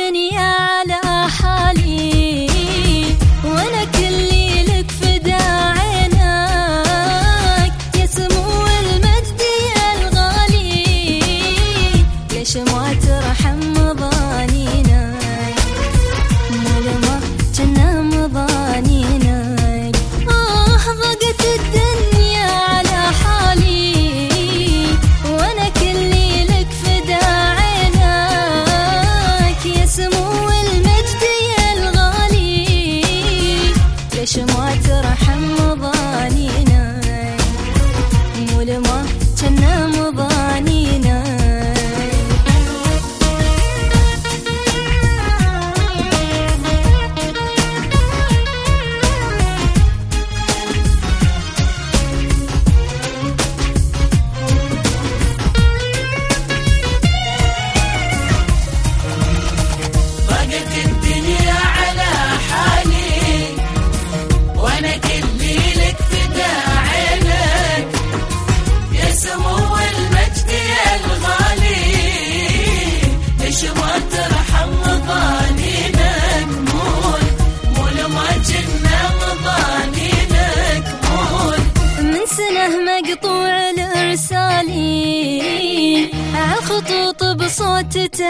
الدنيا على حالي، وانا كلي لك فدا عينك يا سمو المجد يا الغالي، ليش ما ترحم مظانينك ولما جنا مظانينك. ضاقت الدنيا على حالي، وانا كلي لك فدا عينك يا سمو المجد يا الغالي، ليش ما ترحم مظانينك ولما جنا مظانينك. مقطوع الارسالي عالخطوط بصوت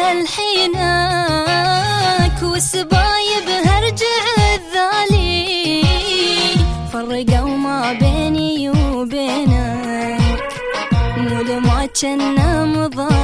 تلحينك، والسبايب هرجع الذالي فرقوا ما بيني وبينك ولما جنا مضى